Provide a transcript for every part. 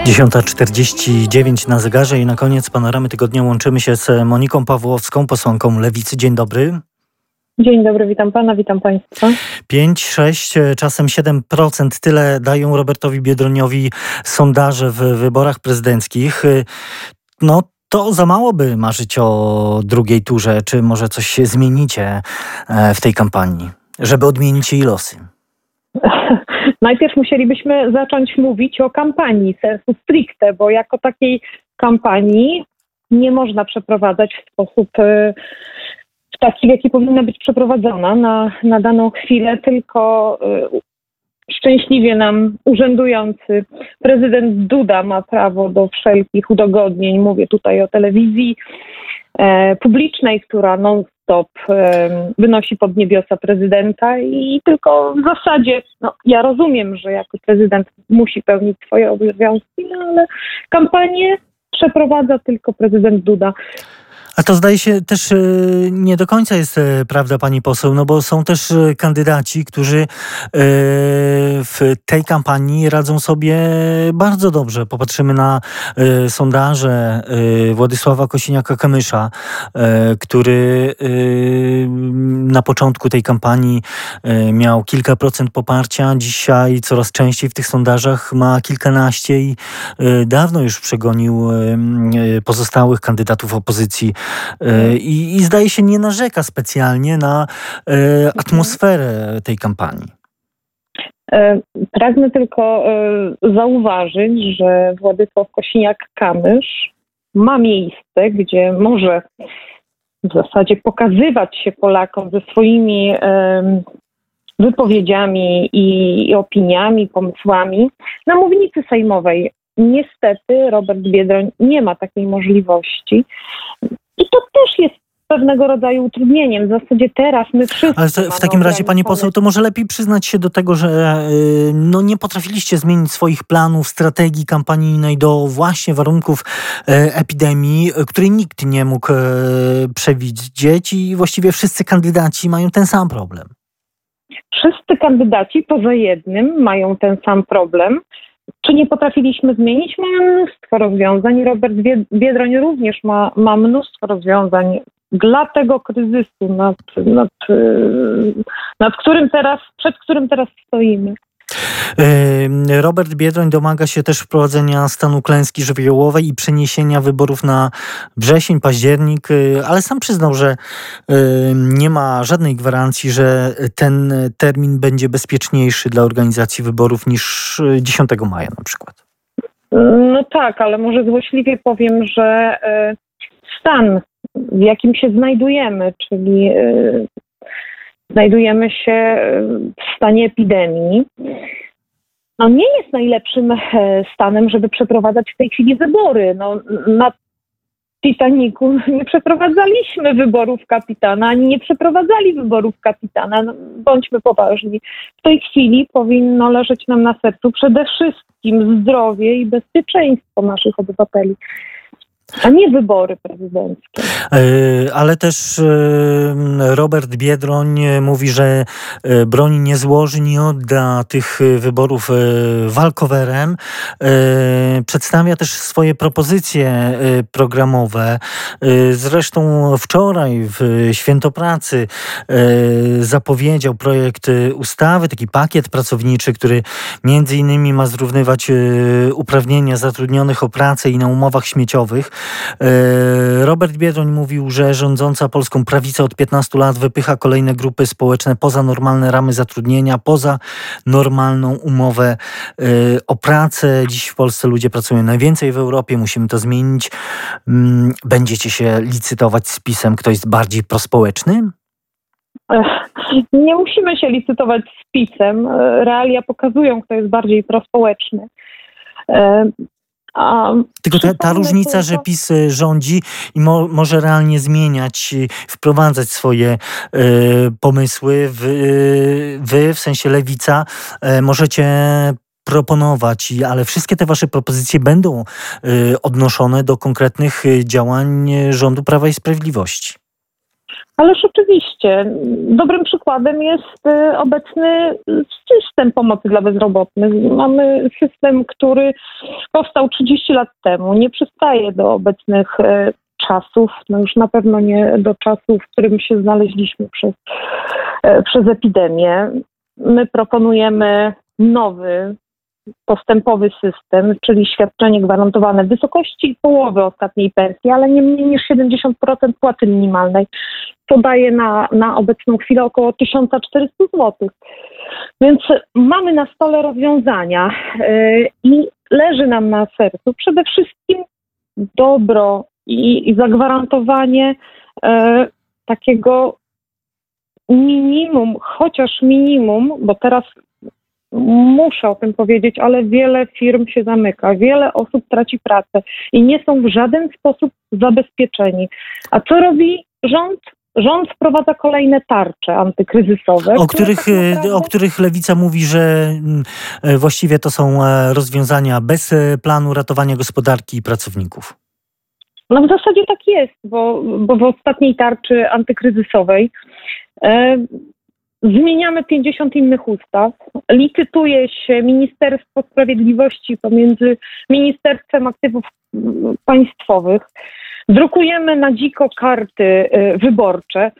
10:49 na zegarze i na koniec panoramy tygodnia łączymy się z Moniką Pawłowską, posłanką Lewicy. Dzień dobry. Dzień dobry, witam pana, witam państwa. 5, 6, czasem 7% tyle dają Robertowi Biedroniowi sondaże w wyborach prezydenckich. No to za mało, by marzyć o drugiej turze. Czy może coś się zmienicie w tej kampanii, żeby odmienić jej losy? Najpierw musielibyśmy zacząć mówić o kampanii sensu stricte, bo jako takiej kampanii nie można przeprowadzać w sposób taki, w jaki powinna być przeprowadzona na daną chwilę, tylko szczęśliwie nam urzędujący prezydent Duda ma prawo do wszelkich udogodnień. Mówię tutaj o telewizji publicznej, która non-stop wynosi pod niebiosa prezydenta i tylko w zasadzie, ja rozumiem, że jako prezydent musi pełnić swoje obowiązki, ale kampanię przeprowadza tylko prezydent Duda. A to zdaje się też nie do końca jest prawda, pani poseł, no bo są też kandydaci, którzy w tej kampanii radzą sobie bardzo dobrze. Popatrzymy na sondaże Władysława Kosiniaka-Kamysza, który na początku tej kampanii miał kilka procent poparcia. Dzisiaj coraz częściej w tych sondażach ma kilkanaście i dawno już przegonił pozostałych kandydatów opozycji. I zdaje się nie narzeka specjalnie na atmosferę tej kampanii. Pragnę tylko zauważyć, że Władysław Kosiniak-Kamysz ma miejsce, gdzie może w zasadzie pokazywać się Polakom ze swoimi wypowiedziami i opiniami, pomysłami na mównicy sejmowej. Niestety Robert Biedroń nie ma takiej możliwości. I to też jest pewnego rodzaju utrudnieniem. W zasadzie teraz my wszyscy... Ale w takim razie, pani poseł, to może lepiej przyznać się do tego, że nie potrafiliście zmienić swoich planów, strategii kampanijnej do właśnie warunków epidemii, której nikt nie mógł przewidzieć i właściwie wszyscy kandydaci mają ten sam problem. Wszyscy kandydaci poza jednym mają ten sam problem. Czy nie potrafiliśmy zmienić? Mamy mnóstwo rozwiązań. Robert Biedroń również ma mnóstwo rozwiązań dla tego kryzysu, przed którym teraz stoimy. Robert Biedroń domaga się też wprowadzenia stanu klęski żywiołowej i przeniesienia wyborów na wrzesień, październik, ale sam przyznał, że nie ma żadnej gwarancji, że ten termin będzie bezpieczniejszy dla organizacji wyborów niż 10 maja na przykład. No tak, ale może złośliwie powiem, że stan, w jakim się znajdujemy, czyli znajdujemy się w stanie epidemii, nie jest najlepszym stanem, żeby przeprowadzać w tej chwili wybory. Na Titanicu nie przeprowadzaliśmy wyborów kapitana, ani nie przeprowadzali wyborów kapitana. Bądźmy poważni. W tej chwili powinno leżeć nam na sercu przede wszystkim zdrowie i bezpieczeństwo naszych obywateli, a nie wybory prezydenckie. Ale też Robert Biedroń mówi, że broni nie złoży, nie odda tych wyborów walkowerem. Przedstawia też swoje propozycje programowe. Zresztą wczoraj w Święto Pracy zapowiedział projekt ustawy, taki pakiet pracowniczy, który między innymi ma zrównywać uprawnienia zatrudnionych o pracę i na umowach śmieciowych. Robert Biedroń mówił, że rządząca Polską prawica od 15 lat wypycha kolejne grupy społeczne poza normalne ramy zatrudnienia, poza normalną umowę o pracę. Dziś w Polsce ludzie pracują najwięcej w Europie, musimy to zmienić. Będziecie się licytować z PiS-em, kto jest bardziej prospołeczny? Nie musimy się licytować z PiS-em. Realia pokazują, kto jest bardziej prospołeczny. Tylko ta różnica, że PiS rządzi i może realnie zmieniać, wprowadzać swoje pomysły. Wy, w sensie lewica, możecie proponować, ale wszystkie te wasze propozycje będą odnoszone do konkretnych działań rządu Prawa i Sprawiedliwości. Ależ oczywiście. Dobrym przykładem jest obecny system pomocy dla bezrobotnych. Mamy system, który powstał 30 lat temu. Nie przystaje do obecnych czasów, no już na pewno nie do czasów, w którym się znaleźliśmy przez epidemię. My proponujemy nowy, postępowy system, czyli świadczenie gwarantowane w wysokości połowy ostatniej pensji, ale nie mniej niż 70% płacy minimalnej. To daje na obecną chwilę około 1400 zł. Więc mamy na stole rozwiązania i leży nam na sercu przede wszystkim dobro i zagwarantowanie takiego minimum, chociaż minimum, bo teraz muszę o tym powiedzieć, ale wiele firm się zamyka, wiele osób traci pracę i nie są w żaden sposób zabezpieczeni. A co robi rząd? Rząd wprowadza kolejne tarcze antykryzysowe. O których Lewica mówi, że właściwie to są rozwiązania bez planu ratowania gospodarki i pracowników. No w zasadzie tak jest, bo w ostatniej tarczy antykryzysowej zmieniamy 50 innych ustaw. Licytuje się Ministerstwo Sprawiedliwości pomiędzy Ministerstwem Aktywów Państwowych. Drukujemy na dziko karty wyborcze.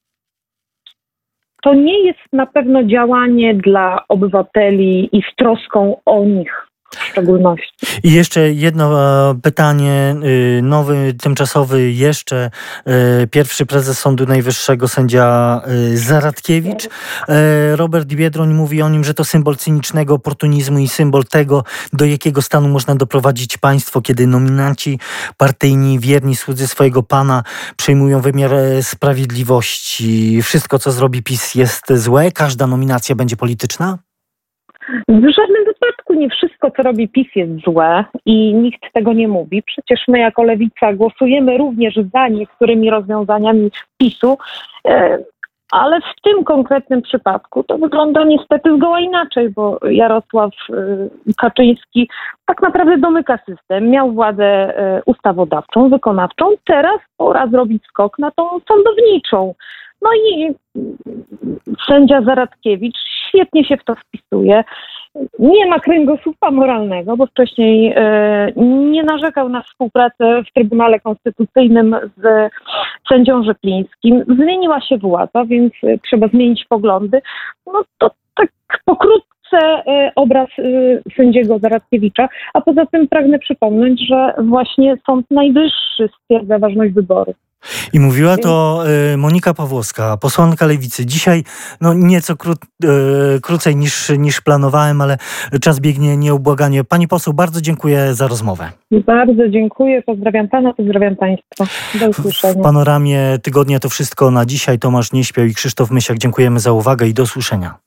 To nie jest na pewno działanie dla obywateli i z troską o nich w szczególności. I jeszcze jedno pytanie, nowy, tymczasowy jeszcze pierwszy prezes Sądu Najwyższego, sędzia Zaradkiewicz. Robert Biedroń mówi o nim, że to symbol cynicznego oportunizmu i symbol tego, do jakiego stanu można doprowadzić państwo, kiedy nominaci partyjni, wierni słudzy swojego pana przejmują wymiar sprawiedliwości. Wszystko, co zrobi PiS, jest złe? Każda nominacja będzie polityczna? W żadnym wypadku nie wszystko, co robi PiS, jest złe i nikt tego nie mówi. Przecież my jako Lewica głosujemy również za niektórymi rozwiązaniami PiS-u, ale w tym konkretnym przypadku to wygląda niestety zgoła inaczej, bo Jarosław Kaczyński tak naprawdę domyka system, miał władzę ustawodawczą, wykonawczą, teraz pora zrobić skok na tą sądowniczą. No i sędzia Zaradkiewicz świetnie się w to wpisuje. Nie ma kręgosłupa moralnego, bo wcześniej nie narzekał na współpracę w Trybunale Konstytucyjnym z sędzią Rzeplińskim. Zmieniła się władza, więc trzeba zmienić poglądy. No to tak pokrótce obraz sędziego Zaradkiewicza, a poza tym pragnę przypomnieć, że właśnie Sąd Najwyższy stwierdza ważność wyborów. I mówiła to Monika Pawłowska, posłanka Lewicy. Dzisiaj nieco krócej niż planowałem, ale czas biegnie nieubłaganie. Pani poseł, bardzo dziękuję za rozmowę. Bardzo dziękuję, pozdrawiam pana, pozdrawiam państwa. Do usłyszenia. W panoramie tygodnia to wszystko na dzisiaj. Tomasz Nieśpiał i Krzysztof Mysiak. Dziękujemy za uwagę i do usłyszenia.